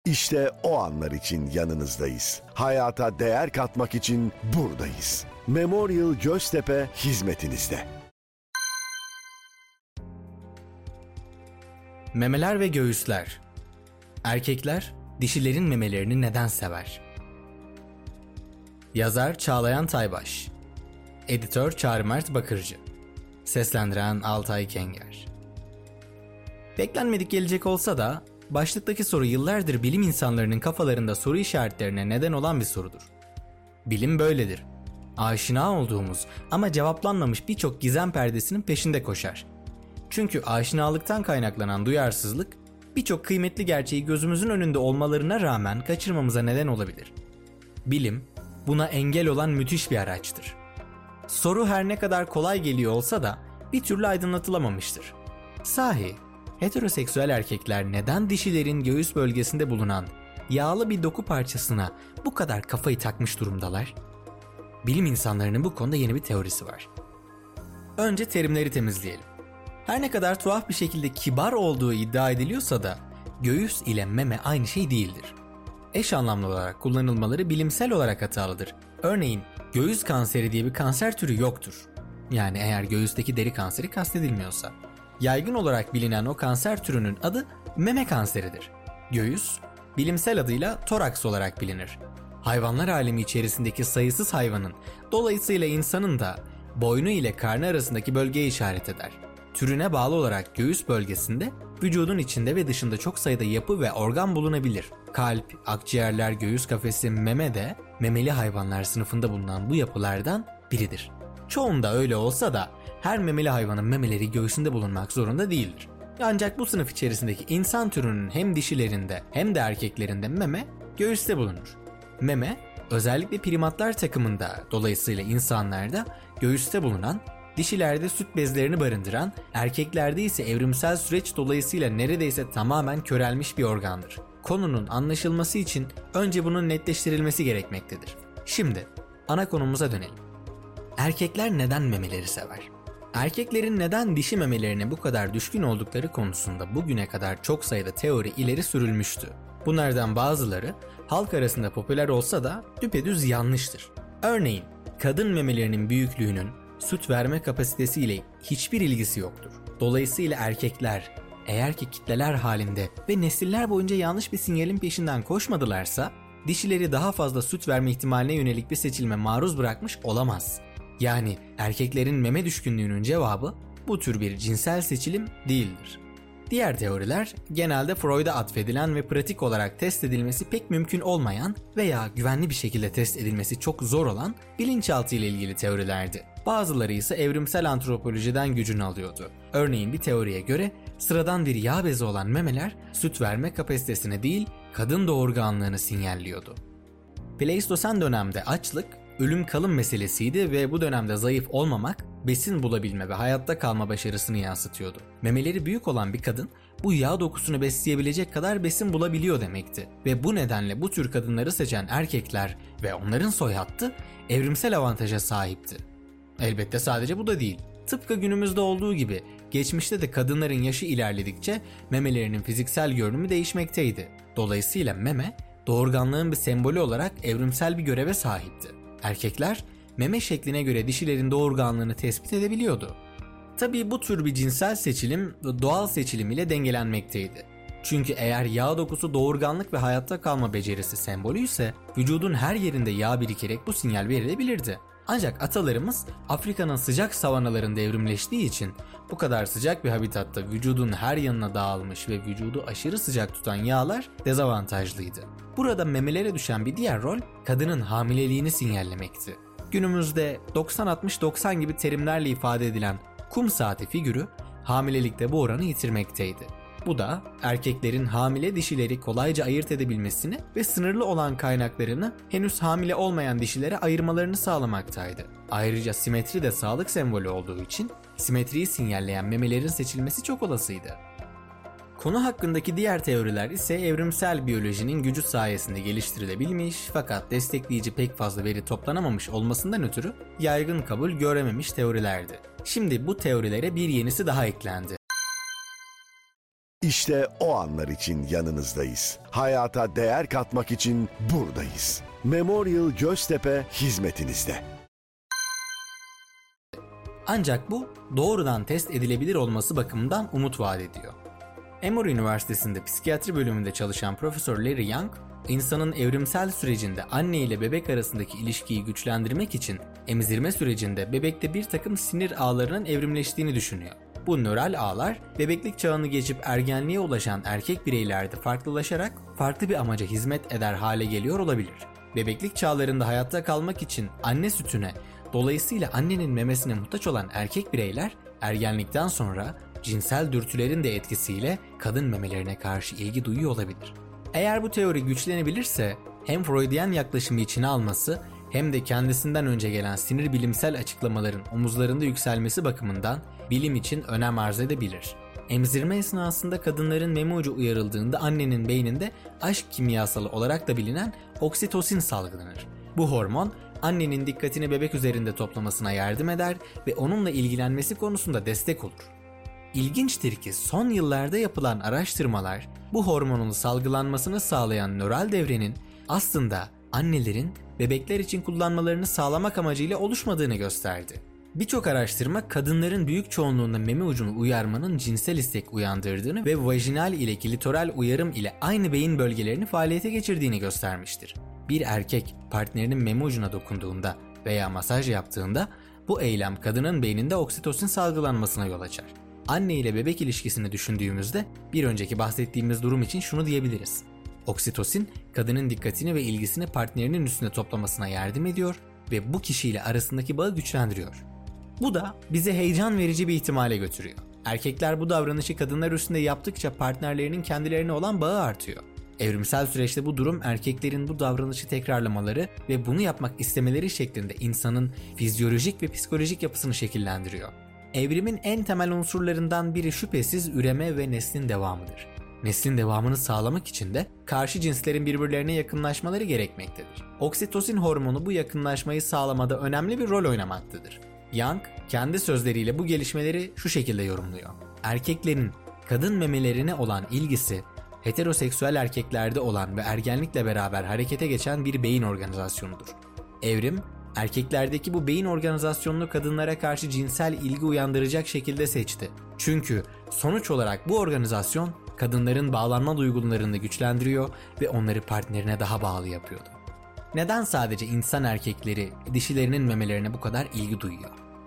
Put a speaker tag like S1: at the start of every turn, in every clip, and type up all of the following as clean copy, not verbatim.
S1: İşte o anlar için yanınızdayız. Hayata değer katmak için buradayız. Memorial Göztepe hizmetinizde.
S2: Memeler ve göğüsler. Erkekler dişilerin memelerini neden sever? Yazar Çağlayan Taybaş. Editör Çağrı Mert Bakırcı. Seslendiren Altay Kenger. Beklenmedik gelecek olsa da başlıktaki soru yıllardır bilim insanlarının kafalarında soru işaretlerine neden olan bir sorudur. Bilim böyledir. Aşina olduğumuz ama cevaplanmamış birçok gizem perdesinin peşinde koşar. Çünkü aşinalıktan kaynaklanan duyarsızlık birçok kıymetli gerçeği gözümüzün önünde olmalarına rağmen kaçırmamıza neden olabilir. Bilim buna engel olan müthiş bir araçtır. Soru her ne kadar kolay geliyor olsa da bir türlü aydınlatılamamıştır. Sahi, heteroseksüel erkekler neden dişilerin göğüs bölgesinde bulunan yağlı bir doku parçasına bu kadar kafayı takmış durumdalar? Bilim insanlarının bu konuda yeni bir teorisi var. Önce terimleri temizleyelim. Her ne kadar tuhaf bir şekilde kibar olduğu iddia ediliyorsa da göğüs ile meme aynı şey değildir. Eş anlamlı olarak kullanılmaları bilimsel olarak hatalıdır. Örneğin göğüs kanseri diye bir kanser türü yoktur. Yani eğer göğüsteki deri kanseri kastedilmiyorsa. Yaygın olarak bilinen o kanser türünün adı meme kanseridir. Göğüs, bilimsel adıyla toraks olarak bilinir. Hayvanlar alemi içerisindeki sayısız hayvanın, dolayısıyla insanın da boynu ile karnı arasındaki bölgeye işaret eder. Türüne bağlı olarak göğüs bölgesinde vücudun içinde ve dışında çok sayıda yapı ve organ bulunabilir. Kalp, akciğerler, göğüs kafesi, meme de memeli hayvanlar sınıfında bulunan bu yapılardan biridir. Çoğunda öyle olsa da her memeli hayvanın memeleri göğsünde bulunmak zorunda değildir. Ancak bu sınıf içerisindeki insan türünün hem dişilerinde hem de erkeklerinde meme göğüste bulunur. Meme özellikle primatlar takımında, dolayısıyla insanlarda göğüste bulunan, dişilerde süt bezlerini barındıran, erkeklerde ise evrimsel süreç dolayısıyla neredeyse tamamen körelmiş bir organdır. Konunun anlaşılması için önce bunun netleştirilmesi gerekmektedir. Şimdi ana konumuza dönelim. Erkekler neden memeleri sever? Erkeklerin neden dişi memelerine bu kadar düşkün oldukları konusunda bugüne kadar çok sayıda teori ileri sürülmüştü. Bunlardan bazıları halk arasında popüler olsa da düpedüz yanlıştır. Örneğin kadın memelerinin büyüklüğünün süt verme kapasitesiyle hiçbir ilgisi yoktur. Dolayısıyla erkekler eğer ki kitleler halinde ve nesiller boyunca yanlış bir sinyalin peşinden koşmadılarsa dişileri daha fazla süt verme ihtimaline yönelik bir seçilime maruz bırakmış olamaz. Yani erkeklerin meme düşkünlüğünün cevabı bu tür bir cinsel seçilim değildir. Diğer teoriler genelde Freud'a atfedilen ve pratik olarak test edilmesi pek mümkün olmayan veya güvenli bir şekilde test edilmesi çok zor olan bilinçaltı ile ilgili teorilerdi. Bazıları ise evrimsel antropolojiden gücünü alıyordu. Örneğin bir teoriye göre sıradan bir yağ bezi olan memeler süt verme kapasitesine değil kadın doğurganlığını sinyalliyordu. Pleistosen dönemde açlık ölüm kalım meselesiydi ve bu dönemde zayıf olmamak besin bulabilme ve hayatta kalma başarısını yansıtıyordu. Memeleri büyük olan bir kadın bu yağ dokusunu besleyebilecek kadar besin bulabiliyor demekti. Ve bu nedenle bu tür kadınları seçen erkekler ve onların soy hattı evrimsel avantaja sahipti. Elbette sadece bu da değil. Tıpkı günümüzde olduğu gibi geçmişte de kadınların yaşı ilerledikçe memelerinin fiziksel görünümü değişmekteydi. Dolayısıyla meme doğurganlığın bir sembolü olarak evrimsel bir göreve sahipti. Erkekler meme şekline göre dişilerin doğurganlığını tespit edebiliyordu. Tabii bu tür bir cinsel seçilim doğal seçilim ile dengelenmekteydi. Çünkü eğer yağ dokusu doğurganlık ve hayatta kalma becerisi sembolü ise vücudun her yerinde yağ birikerek bu sinyal verilebilirdi. Ancak atalarımız Afrika'nın sıcak savanalarında evrimleştiği için bu kadar sıcak bir habitatta vücudun her yanına dağılmış ve vücudu aşırı sıcak tutan yağlar dezavantajlıydı. Burada memelere düşen bir diğer rol kadının hamileliğini sinyallemekti. Günümüzde 90-60-90 gibi terimlerle ifade edilen kum saati figürü hamilelikte bu oranı yitirmekteydi. Bu da erkeklerin hamile dişileri kolayca ayırt edebilmesini ve sınırlı olan kaynaklarını henüz hamile olmayan dişilere ayırmalarını sağlamaktaydı. Ayrıca simetri de sağlık sembolü olduğu için simetriyi sinyalleyen memelerin seçilmesi çok olasıydı. Konu hakkındaki diğer teoriler ise evrimsel biyolojinin gücü sayesinde geliştirilebilmiş fakat destekleyici pek fazla veri toplanamamış olmasından ötürü yaygın kabul görememiş teorilerdi. Şimdi bu teorilere bir yenisi daha eklendi.
S1: İşte o anlar için yanınızdayız. Hayata değer katmak için buradayız. Memorial Göztepe hizmetinizde.
S2: Ancak bu doğrudan test edilebilir olması bakımından umut vaat ediyor. Emory Üniversitesi'nde psikiyatri bölümünde çalışan Profesör Larry Young, insanın evrimsel sürecinde anne ile bebek arasındaki ilişkiyi güçlendirmek için emzirme sürecinde bebekte bir takım sinir ağlarının evrimleştiğini düşünüyor. Bu nöral ağlar bebeklik çağını geçip ergenliğe ulaşan erkek bireylerde farklılaşarak farklı bir amaca hizmet eder hale geliyor olabilir. Bebeklik çağlarında hayatta kalmak için anne sütüne, dolayısıyla annenin memesine muhtaç olan erkek bireyler ergenlikten sonra cinsel dürtülerin de etkisiyle kadın memelerine karşı ilgi duyuyor olabilir. Eğer bu teori güçlenebilirse hem Freudian yaklaşımı içine alması hem de kendisinden önce gelen sinir bilimsel açıklamaların omuzlarında yükselmesi bakımından bilim için önem arz edebilir. Emzirme esnasında kadınların meme ucu uyarıldığında annenin beyninde aşk kimyasalı olarak da bilinen oksitosin salgılanır. Bu hormon annenin dikkatini bebek üzerinde toplamasına yardım eder ve onunla ilgilenmesi konusunda destek olur. İlginçtir ki son yıllarda yapılan araştırmalar bu hormonun salgılanmasını sağlayan nöral devrenin aslında annelerin bebekler için kullanmalarını sağlamak amacıyla oluşmadığını gösterdi. Birçok araştırma kadınların büyük çoğunluğunda meme ucunu uyarmanın cinsel istek uyandırdığını ve vajinal ile klitoral uyarım ile aynı beyin bölgelerini faaliyete geçirdiğini göstermiştir. Bir erkek partnerinin meme ucuna dokunduğunda veya masaj yaptığında bu eylem kadının beyninde oksitosin salgılanmasına yol açar. Anne ile bebek ilişkisini düşündüğümüzde bir önceki bahsettiğimiz durum için şunu diyebiliriz. Oksitosin, kadının dikkatini ve ilgisini partnerinin üstüne toplamasına yardım ediyor ve bu kişiyle arasındaki bağı güçlendiriyor. Bu da bize heyecan verici bir ihtimale götürüyor. Erkekler bu davranışı kadınlar üstünde yaptıkça partnerlerinin kendilerine olan bağı artıyor. Evrimsel süreçte bu durum erkeklerin bu davranışı tekrarlamaları ve bunu yapmak istemeleri şeklinde insanın fizyolojik ve psikolojik yapısını şekillendiriyor. Evrimin en temel unsurlarından biri şüphesiz üreme ve neslin devamıdır. Neslin devamını sağlamak için de karşı cinslerin birbirlerine yakınlaşmaları gerekmektedir. Oksitosin hormonu bu yakınlaşmayı sağlamada önemli bir rol oynamaktadır. Young, kendi sözleriyle bu gelişmeleri şu şekilde yorumluyor. Erkeklerin kadın memelerine olan ilgisi, heteroseksüel erkeklerde olan ve ergenlikle beraber harekete geçen bir beyin organizasyonudur. Evrim, erkeklerdeki bu beyin organizasyonunu kadınlara karşı cinsel ilgi uyandıracak şekilde seçti. Çünkü sonuç olarak bu organizasyon kadınların bağlanma duygularını güçlendiriyor ve onları partnerine daha bağlı yapıyordu. Neden sadece insan erkekleri dişilerinin memelerine bu kadar ilgi duyuyor?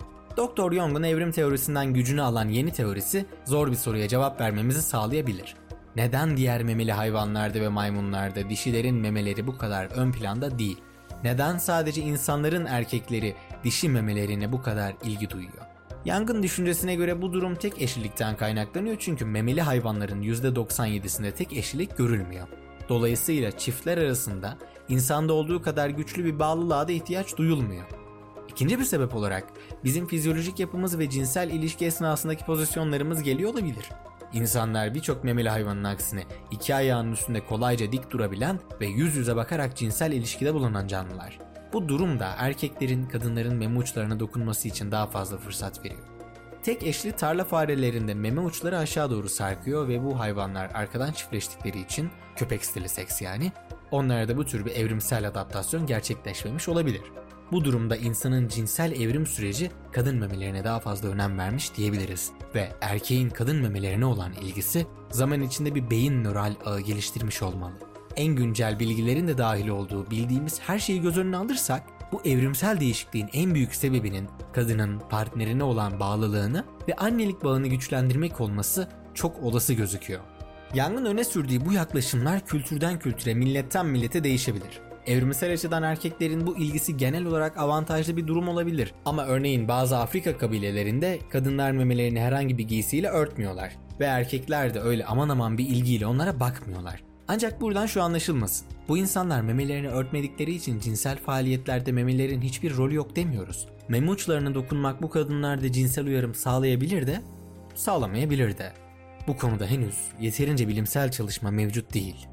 S2: Dr. Jung'un evrim teorisinden gücünü alan yeni teorisi zor bir soruya cevap vermemizi sağlayabilir. Neden diğer memeli hayvanlarda ve maymunlarda dişilerin memeleri bu kadar ön planda değil? Neden sadece insanların erkekleri dişi memelerine bu kadar ilgi duyuyor? Young'un düşüncesine göre bu durum tek eşlilikten kaynaklanıyor çünkü memeli hayvanların %97'sinde tek eşlilik görülmüyor. Dolayısıyla çiftler arasında insanda olduğu kadar güçlü bir bağlılığa da ihtiyaç duyulmuyor. İkinci bir sebep olarak bizim fizyolojik yapımız ve cinsel ilişki esnasındaki pozisyonlarımız geliyor olabilir. İnsanlar birçok memeli hayvanın aksine iki ayağının üstünde kolayca dik durabilen ve yüz yüze bakarak cinsel ilişkide bulunan canlılar. Bu durum da erkeklerin kadınların meme uçlarına dokunması için daha fazla fırsat veriyor. Tek eşli tarla farelerinde meme uçları aşağı doğru sarkıyor ve bu hayvanlar arkadan çiftleştikleri için köpek stili seks yani onlarda bu tür bir evrimsel adaptasyon gerçekleşmemiş olabilir. Bu durumda insanın cinsel evrim süreci kadın memelerine daha fazla önem vermiş diyebiliriz ve erkeğin kadın memelerine olan ilgisi zaman içinde bir beyin nöral ağı geliştirmiş olmalı. En güncel bilgilerin de dahil olduğu bildiğimiz her şeyi göz önüne alırsak bu evrimsel değişikliğin en büyük sebebinin kadının partnerine olan bağlılığını ve annelik bağını güçlendirmek olması çok olası gözüküyor. Young'un öne sürdüğü bu yaklaşımlar kültürden kültüre, milletten millete değişebilir. Evrimsel açıdan erkeklerin bu ilgisi genel olarak avantajlı bir durum olabilir. Ama örneğin bazı Afrika kabilelerinde kadınlar memelerini herhangi bir giysiyle örtmüyorlar. Ve erkekler de öyle aman aman bir ilgiyle onlara bakmıyorlar. Ancak buradan şu anlaşılmasın. Bu insanlar memelerini örtmedikleri için cinsel faaliyetlerde memelerin hiçbir rolü yok demiyoruz. Meme uçlarına dokunmak bu kadınlarda cinsel uyarım sağlayabilir de, sağlamayabilir de. Bu konuda henüz yeterince bilimsel çalışma mevcut değil.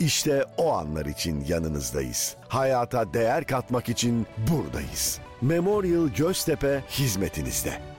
S1: İşte o anlar için yanınızdayız. Hayata değer katmak için buradayız. Memorial Göztepe hizmetinizde.